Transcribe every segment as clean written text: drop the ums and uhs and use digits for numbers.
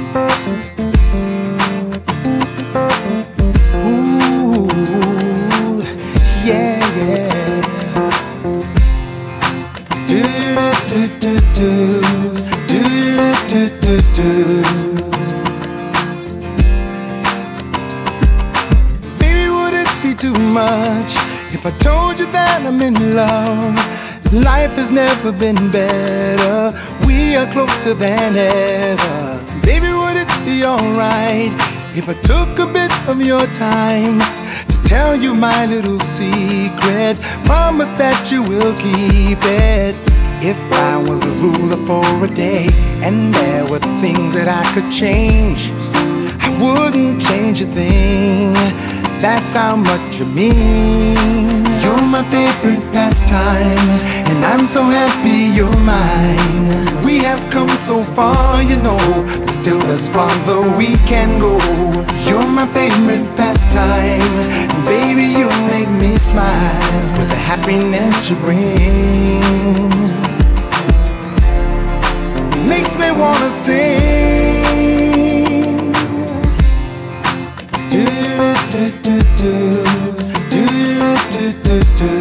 Ooh, yeah, yeah. Do do do do do do do do. Baby, would it be too much if I told you that I'm in love? Life has never been better. We are closer than ever. Baby, would it be alright if I took a bit of your time to tell you my little secret? Promise that you will keep it. If I was the ruler for a day and there were things that I could change, I wouldn't change a thing. That's how much you mean. You're my favorite pastime, and I'm so happy you're mine. We have come so far, you know, but still as farther we can go. You're my favorite pastime, and baby, you make me smile with the happiness you bring. Makes me wanna sing. Do do do do do do do do.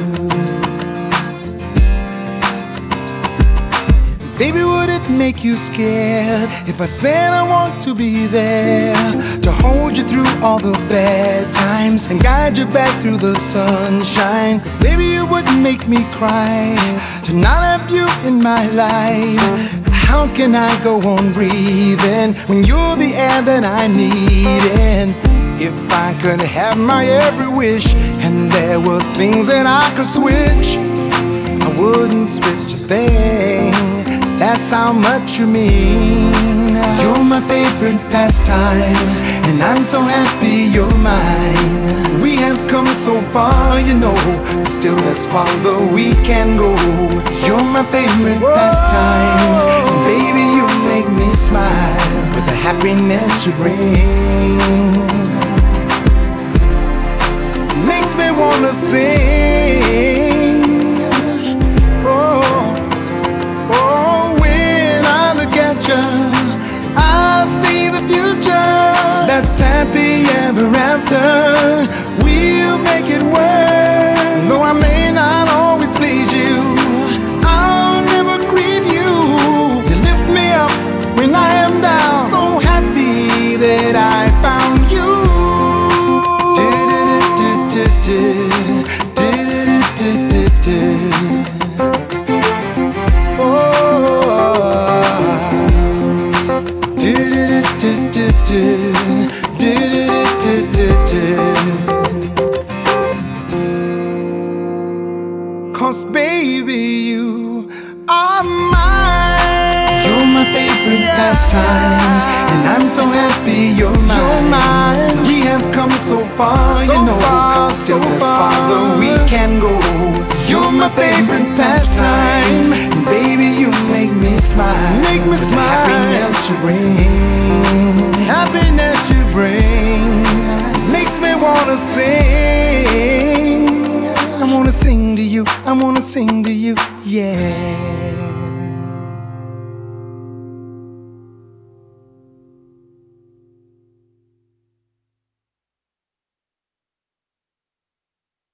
Baby, would it make you scared if I said I want to be there to hold you through all the bad times and guide you back through the sunshine? 'Cause baby, it wouldn't make me cry to not have you in my life. How can I go on breathing when you're the air that I need? And if I could have my every wish and there were things that I could switch, I wouldn't switch a thing. That's how much you mean. You're my favorite pastime, and I'm so happy you're mine. We have come so far, you know, still as farther we can go. You're my favorite pastime, and baby, you make me smile with the happiness you bring. Makes me wanna sing. Oh, oh, when I look at you, I see the future. That's happy ever after. We'll make it work. Though I may not always please you, I'll never grieve you. You lift me up when I am down. So happy that I found you. Cause baby, you are mine. You're my favorite pastime, and I'm so happy you're mine. We have come so far, you know, still as farther we can go. You're my favorite pastime, and baby, you make me smile. Make me smile. Happiness you bring, happiness you bring, makes me wanna sing. I wanna sing to you, I wanna sing to you, yeah.